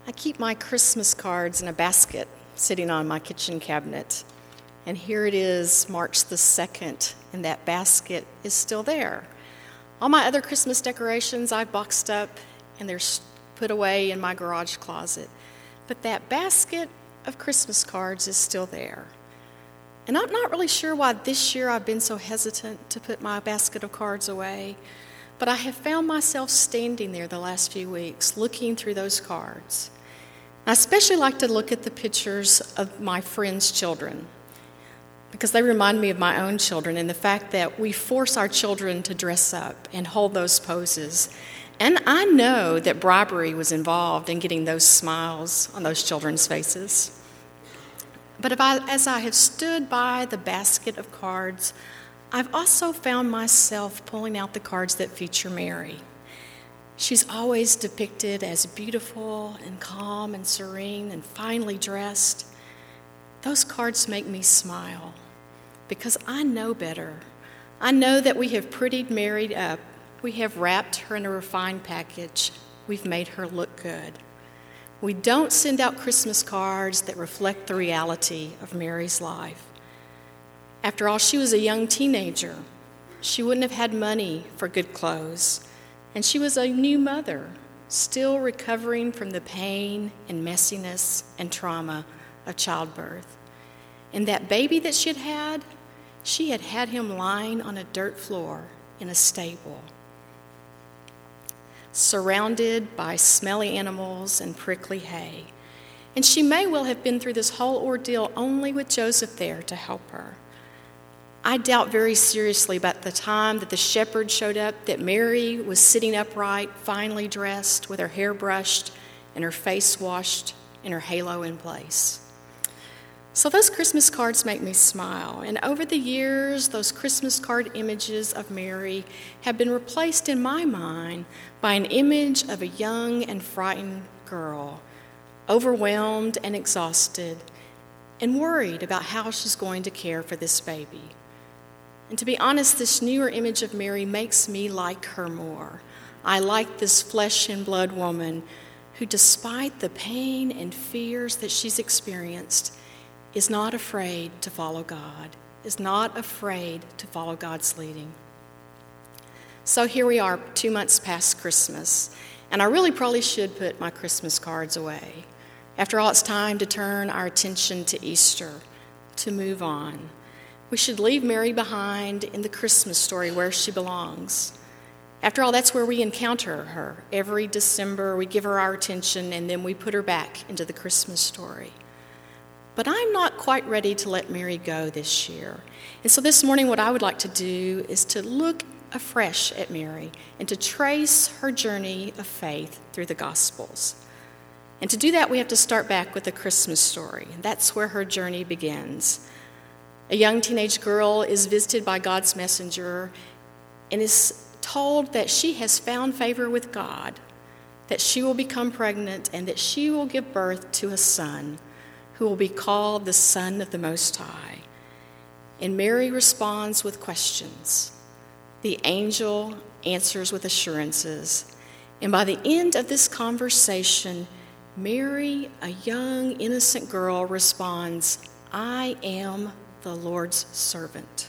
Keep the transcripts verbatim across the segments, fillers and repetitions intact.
I keep my Christmas cards in a basket sitting on my kitchen cabinet. And here it is, March the second, and that basket is still there. All my other Christmas decorations I've boxed up and they're put away in my garage closet. But that basket of Christmas cards is still there. And I'm not really sure why this year I've been so hesitant to put my basket of cards away, but I have found myself standing there the last few weeks looking through those cards. I especially like to look at the pictures of my friends' children because they remind me of my own children and the fact that we force our children to dress up and hold those poses. And I know that bribery was involved in getting those smiles on those children's faces. But if I, as I have stood by the basket of cards, I've also found myself pulling out the cards that feature Mary. She's always depicted as beautiful and calm and serene and finely dressed. Those cards make me smile because I know better. I know that we have prettied Mary up. We have wrapped her in a refined package. We've made her look good. We don't send out Christmas cards that reflect the reality of Mary's life. After all, she was a young teenager. She wouldn't have had money for good clothes. And she was a new mother, still recovering from the pain and messiness and trauma of childbirth. And that baby that she'd had, she had had him lying on a dirt floor in a stable, surrounded by smelly animals and prickly hay. And she may well have been through this whole ordeal only with Joseph there to help her. I doubt very seriously about the time that the shepherd showed up that Mary was sitting upright, finely dressed, with her hair brushed and her face washed and her halo in place. So those Christmas cards make me smile. And over the years, those Christmas card images of Mary have been replaced in my mind by an image of a young and frightened girl, overwhelmed and exhausted, and worried about how she's going to care for this baby. And to be honest, this newer image of Mary makes me like her more. I like this flesh and blood woman who, despite the pain and fears that she's experienced, is not afraid to follow God, is not afraid to follow God's leading. So here we are, two months past Christmas, and I really probably should put my Christmas cards away. After all, it's time to turn our attention to Easter, to move on. We should leave Mary behind in the Christmas story where she belongs. After all, that's where we encounter her. Every December, we give her our attention, and then we put her back into the Christmas story. But I'm not quite ready to let Mary go this year. And so this morning, what I would like to do is to look afresh at Mary and to trace her journey of faith through the Gospels. And to do that, we have to start back with the Christmas story. And that's where her journey begins. A young teenage girl is visited by God's messenger and is told that she has found favor with God, that she will become pregnant, and that she will give birth to a son who will be called the Son of the Most High. And Mary responds with questions. The angel answers with assurances. And by the end of this conversation, Mary, a young, innocent girl, responds, "I am the Lord's servant."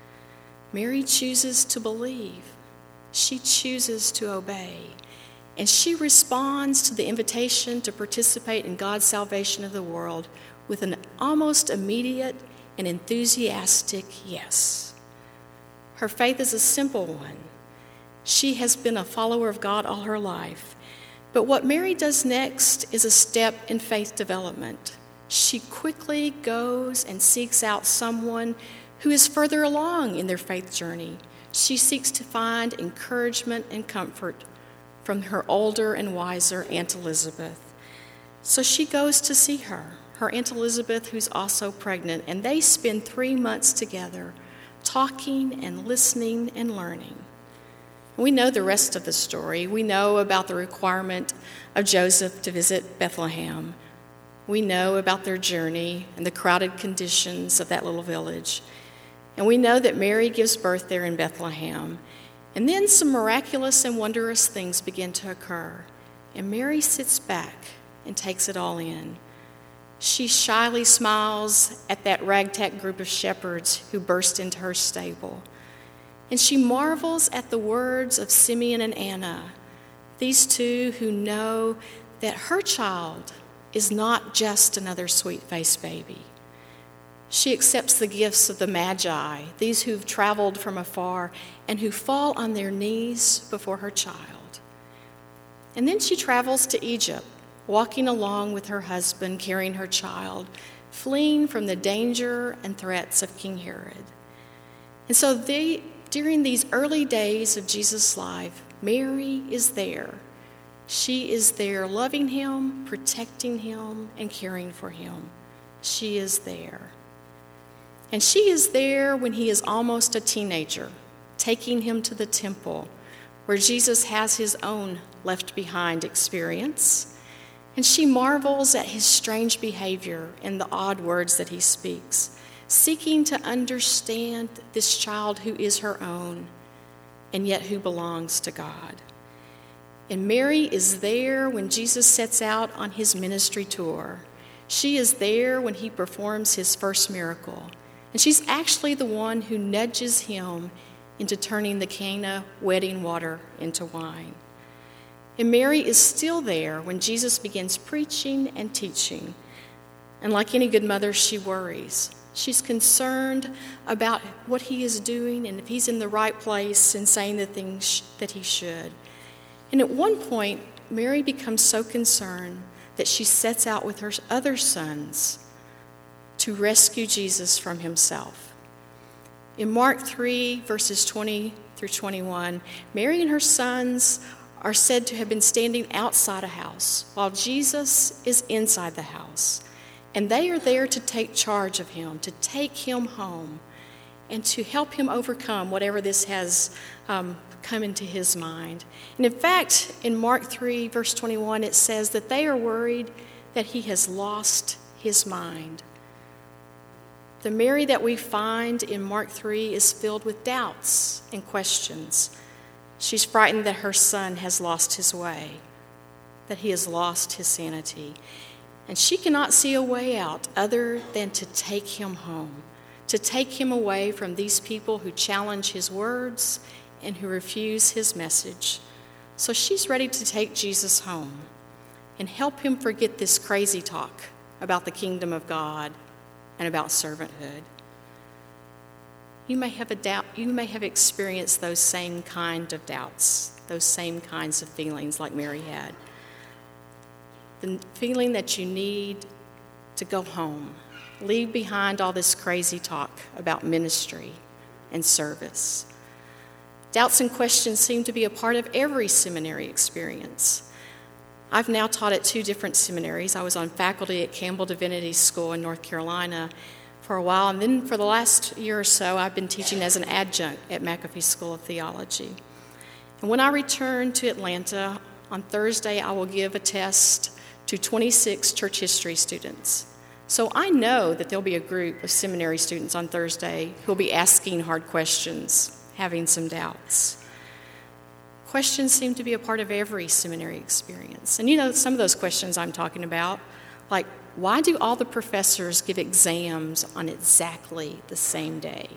Mary chooses to believe. She chooses to obey. And she responds to the invitation to participate in God's salvation of the world with an almost immediate and enthusiastic yes. Her faith is a simple one. She has been a follower of God all her life. But what Mary does next is a step in faith development. She quickly goes and seeks out someone who is further along in their faith journey. She seeks to find encouragement and comfort from her older and wiser Aunt Elizabeth. So she goes to see her, her Aunt Elizabeth, who's also pregnant, and they spend three months together, talking and listening and learning. We know the rest of the story. We know about the requirement of Joseph to visit Bethlehem. We know about their journey and the crowded conditions of that little village. And we know that Mary gives birth there in Bethlehem. And then some miraculous and wondrous things begin to occur. And Mary sits back and takes it all in. She shyly smiles at that ragtag group of shepherds who burst into her stable. And she marvels at the words of Simeon and Anna, these two who know that her child is not just another sweet-faced baby. She accepts the gifts of the Magi, these who've traveled from afar and who fall on their knees before her child. And then she travels to Egypt, walking along with her husband, carrying her child, fleeing from the danger and threats of King Herod. And so they, during these early days of Jesus' life, Mary is there. She is there loving him, protecting him, and caring for him. She is there. And she is there when he is almost a teenager, taking him to the temple, where Jesus has his own left behind experience. And she marvels at his strange behavior and the odd words that he speaks, seeking to understand this child who is her own and yet who belongs to God. And Mary is there when Jesus sets out on his ministry tour. She is there when he performs his first miracle. And she's actually the one who nudges him into turning the Cana wedding water into wine. And Mary is still there when Jesus begins preaching and teaching. And like any good mother, she worries. She's concerned about what he is doing and if he's in the right place and saying the things that he should. And at one point, Mary becomes so concerned that she sets out with her other sons to rescue Jesus from himself. In Mark three, verses twenty through twenty-one, Mary and her sons are said to have been standing outside a house while Jesus is inside the house. And they are there to take charge of him, to take him home, and to help him overcome whatever this has um, come into his mind. And in fact, in Mark three, verse twenty-one, it says that they are worried that he has lost his mind. The Mary that we find in Mark three is filled with doubts and questions. She's frightened that her son has lost his way, that he has lost his sanity. And she cannot see a way out other than to take him home, to take him away from these people who challenge his words and who refuse his message. So she's ready to take Jesus home and help him forget this crazy talk about the kingdom of God and about servanthood. You may have a doubt, you may have experienced those same kind of doubts, those same kinds of feelings like Mary had. The feeling that you need to go home, leave behind all this crazy talk about ministry and service. Doubts and questions seem to be a part of every seminary experience. I've now taught at two different seminaries. I was on faculty at Campbell Divinity School in North Carolina for a while, and then for the last year or so, I've been teaching as an adjunct at McAfee School of Theology. And when I return to Atlanta on Thursday, I will give a test to twenty-six church history students. So I know that there'll be a group of seminary students on Thursday who'll be asking hard questions, having some doubts. Questions seem to be a part of every seminary experience. And you know, some of those questions I'm talking about, like, why do all the professors give exams on exactly the same day?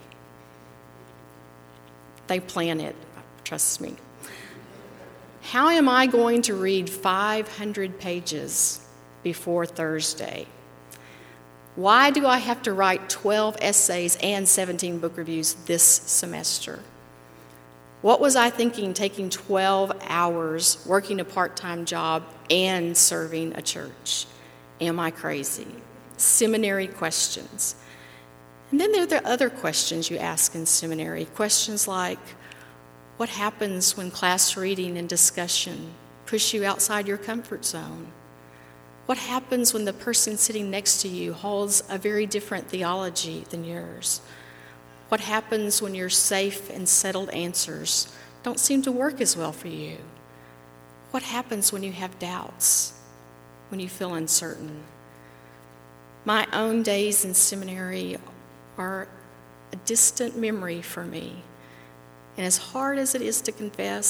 They plan it, trust me. How am I going to read five hundred pages before Thursday? Why do I have to write twelve essays and seventeen book reviews this semester? What was I thinking taking twelve hours, working a part-time job, and serving a church? Am I crazy? Seminary questions. And then there are the other questions you ask in seminary. Questions like, what happens when class reading and discussion push you outside your comfort zone? What happens when the person sitting next to you holds a very different theology than yours? What happens when your safe and settled answers don't seem to work as well for you? What happens when you have doubts, when you feel uncertain? My own days in seminary are a distant memory for me. And as hard as it is to confess,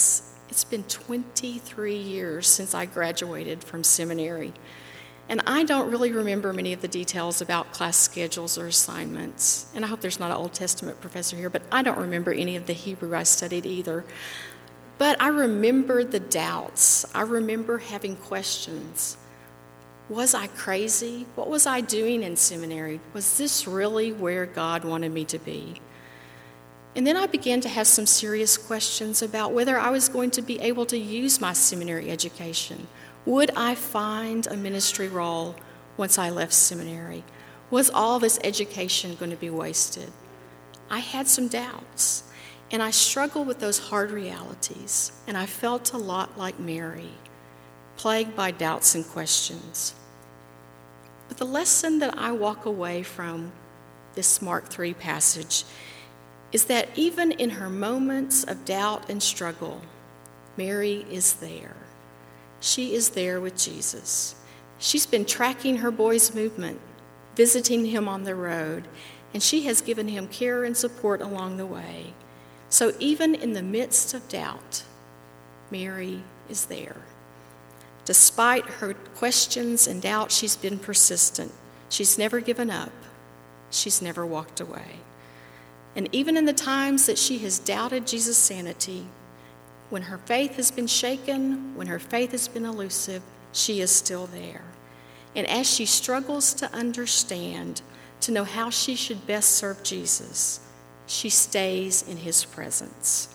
It's been twenty-three years since I graduated from seminary, and I don't really remember many of the details about class schedules or assignments. And I hope there's not an Old Testament professor here, but I don't remember any of the Hebrew I studied either. But I remember the doubts. I remember having questions. Was I crazy? What was I doing in seminary? Was this really where God wanted me to be? And then I began to have some serious questions about whether I was going to be able to use my seminary education. Would I find a ministry role once I left seminary? Was all this education going to be wasted? I had some doubts, and I struggled with those hard realities, and I felt a lot like Mary, plagued by doubts and questions. But the lesson that I walk away from this Mark three passage is that even in her moments of doubt and struggle, Mary is there. She is there with Jesus. She's been tracking her boy's movement, visiting him on the road, and she has given him care and support along the way. So even in the midst of doubt, Mary is there. Despite her questions and doubt, she's been persistent. She's never given up. She's never walked away. And even in the times that she has doubted Jesus' sanity, when her faith has been shaken, when her faith has been elusive, she is still there. And as she struggles to understand, to know how she should best serve Jesus, she stays in his presence.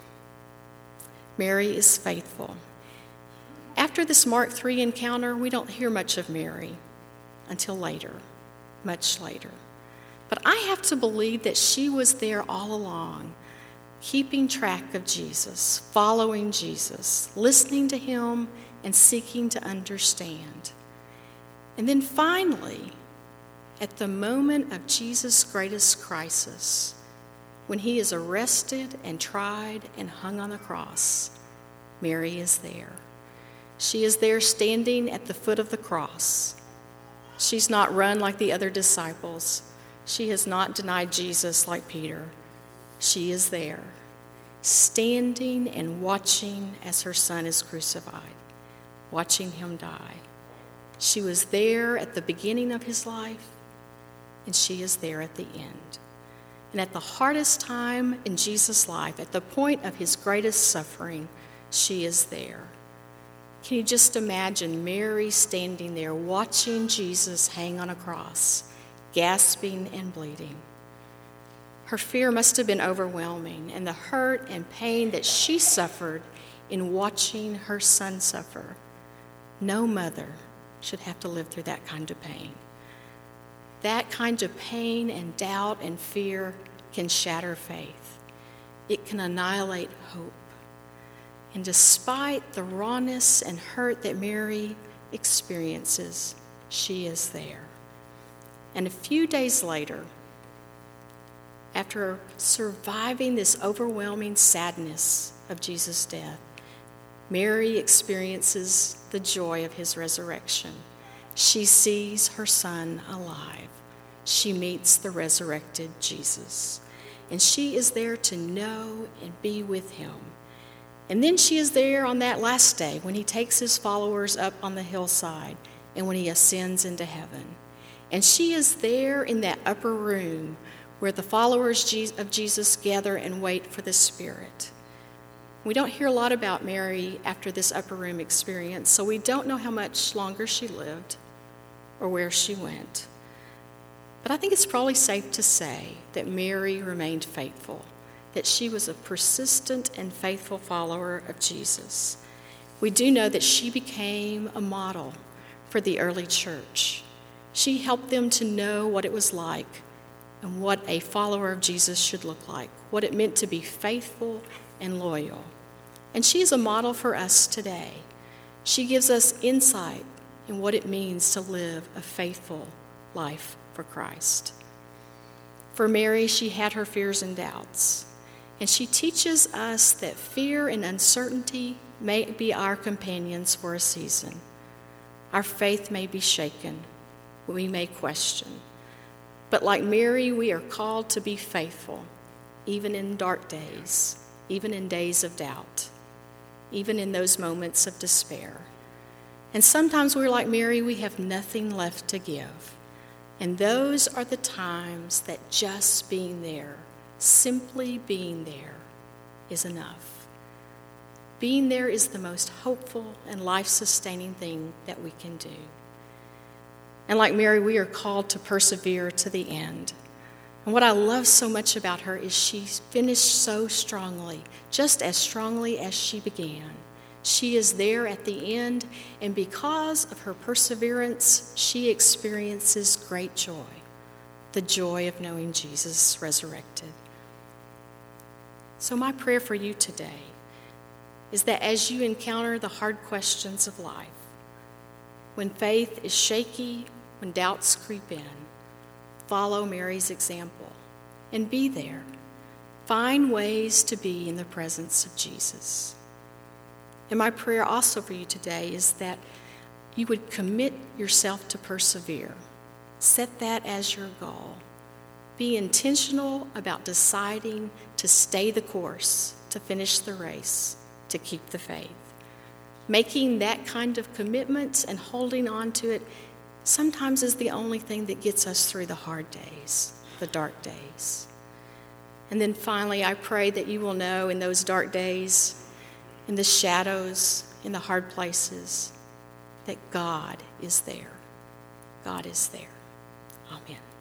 Mary is faithful. After this Mark three encounter, we don't hear much of Mary until later, much later. But I have to believe that she was there all along, keeping track of Jesus, following Jesus, listening to him, and seeking to understand. And then finally, at the moment of Jesus' greatest crisis, when he is arrested and tried and hung on the cross, Mary is there. She is there standing at the foot of the cross. She's not run like the other disciples. She has not denied Jesus like Peter. She is there, standing and watching as her son is crucified, watching him die. She was there at the beginning of his life, and she is there at the end. And at the hardest time in Jesus' life, at the point of his greatest suffering, she is there. Can you just imagine Mary standing there watching Jesus hang on a cross, gasping and bleeding? Her fear must have been overwhelming, and the hurt and pain that she suffered in watching her son suffer. No mother should have to live through that kind of pain. That kind of pain and doubt and fear can shatter faith. It can annihilate hope. And despite the rawness and hurt that Mary experiences, she is there. And a few days later, after surviving this overwhelming sadness of Jesus' death, Mary experiences the joy of his resurrection. She sees her son alive. She meets the resurrected Jesus. And she is there to know and be with him. And then she is there on that last day when he takes his followers up on the hillside and when he ascends into heaven. And she is there in that upper room where the followers of Jesus gather and wait for the Spirit. We don't hear a lot about Mary after this upper room experience, so we don't know how much longer she lived or where she went. But I think it's probably safe to say that Mary remained faithful, that she was a persistent and faithful follower of Jesus. We do know that she became a model for the early church. She helped them to know what it was like and what a follower of Jesus should look like, what it meant to be faithful and loyal. And she is a model for us today. She gives us insight in what it means to live a faithful life for Christ. For Mary, she had her fears and doubts. And she teaches us that fear and uncertainty may be our companions for a season. Our faith may be shaken. We may question. But like Mary, we are called to be faithful, even in dark days, even in days of doubt. even in those moments of despair. And sometimes we're like Mary, we have nothing left to give. And those are the times that just being there, simply being there, is enough. Being there is the most hopeful and life-sustaining thing that we can do. And like Mary, we are called to persevere to the end. And what I love so much about her is she finished so strongly, just as strongly as she began. She is there at the end, and because of her perseverance, she experiences great joy, the joy of knowing Jesus resurrected. So my prayer for you today is that as you encounter the hard questions of life, when faith is shaky, when doubts creep in, follow Mary's example and be there. Find ways to be in the presence of Jesus. And my prayer also for you today is that you would commit yourself to persevere. Set that as your goal. Be intentional about deciding to stay the course, to finish the race, to keep the faith. Making that kind of commitment and holding on to it sometimes is the only thing that gets us through the hard days, the dark days. And then finally, I pray that you will know in those dark days, in the shadows, in the hard places, that God is there. God is there. Amen.